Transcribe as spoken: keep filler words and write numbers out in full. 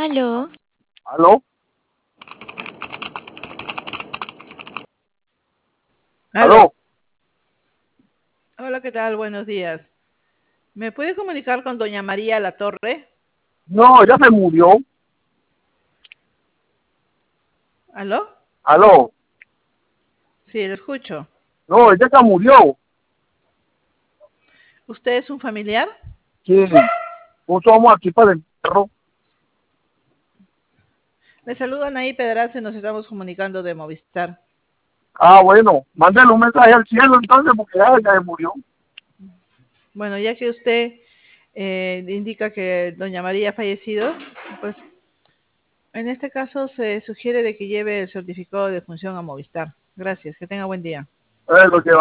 Aló. ¿Aló? Aló. ¿Aló? Hola, ¿qué tal? Buenos días. ¿Me puede comunicar con doña María Latorre? No, ella se murió. ¿Aló? ¿Aló? Sí, lo escucho. No, ella se murió. ¿Usted es un familiar? Sí. Nosotros vamos aquí para el perro. Le saluda Anaí Pedraza y nos estamos comunicando de Movistar. Ah, bueno, mándale un mensaje al cielo entonces, porque ya ella se murió. Bueno, ya que usted eh, indica que doña María ha fallecido, pues en este caso se sugiere de que lleve el certificado de función a Movistar. Gracias, que tenga buen día. Eh, lo que